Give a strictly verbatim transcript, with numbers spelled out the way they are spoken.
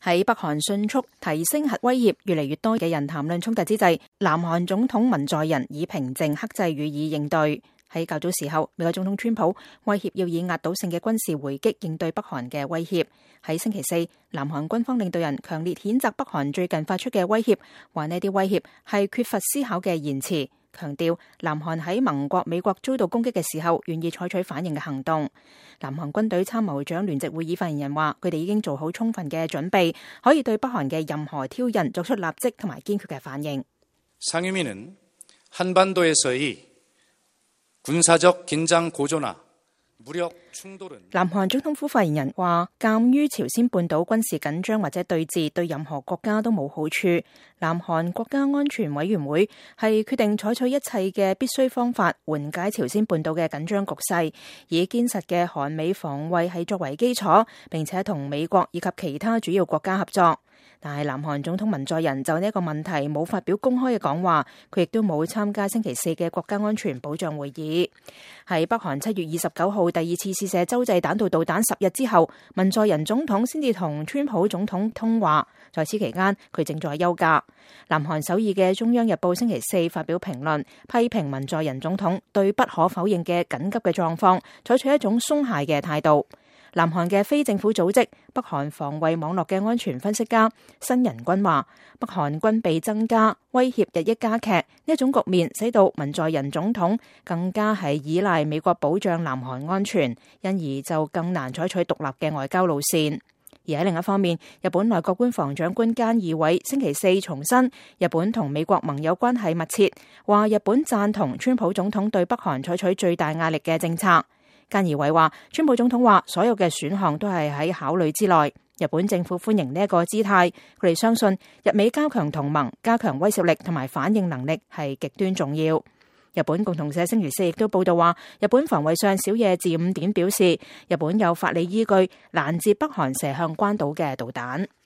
喺北韓迅速提升核威脅，越嚟越多嘅人談論衝突之際，南韓總統文在寅以平靜克制予以應對。喺較早時候，美國總統川普威脅要以壓倒性嘅軍事回擊應對北韓嘅威脅。喺星期四，南韓軍方領導人強烈譴責北韓最近發出嘅威脅，話呢啲威脅係缺乏思考嘅言辭，強調南韓喺盟國美國遭到攻擊嘅時候願意採取反應嘅行動。南韓軍隊參謀長聯席會議發言人話，佢哋已經做好充分嘅準備，可以對北韓嘅任何挑釁作出立即同埋堅決嘅反應。 상임위는 한반도에서의 군사적 긴장 고조나 무력 충돌은 南韓總統府發言人話，鑑於朝鮮半島軍事緊張或者對峙對任何國家都冇好處，南韓國家安全委員會係決定採取一切嘅必須方法緩解朝鮮半島嘅緊張局勢，以堅實嘅韓美防衛係作為基礎，並且同美國以及其他主要國家合作。但係南韓總統文在寅就呢一個問題冇發表公開嘅講話，佢亦都冇參加星期四嘅國家安全保障會議。喺北韓七月二十九號第二次試射洲際彈道導彈十日之後，文在寅總統先至同川普總統通話，在此期間佢正在休假。南韓首爾嘅中央日報星期四發表評論，批評文在寅總統對不可否認嘅緊急嘅狀況採取一種鬆懈嘅態度。南韓嘅非政府組織北韓防衛網絡嘅安全分析家申仁君話，北韓軍備增加，威脅日益加劇，呢一種局面使到文在寅總統更加係依賴美國保障南韓安全，因而就更難採取獨立嘅外交路線。而喺另一方面，日本內閣官房長官菅義偉星期四重申，日本同美國盟友關係密切，話日本贊同川普總統對北韓採取最大壓力嘅政策。菅義偉話，川普總統話所有嘅選項都係喺考慮之內，日本政府歡迎呢一個姿態，佢哋相信日美加強同盟、加強威懾力同埋反應能力係極端重要。日本共同社星期四亦都報道話，日本防衛相小野寺五典表示，日本有法理依據攔截北韓射向關島嘅導彈。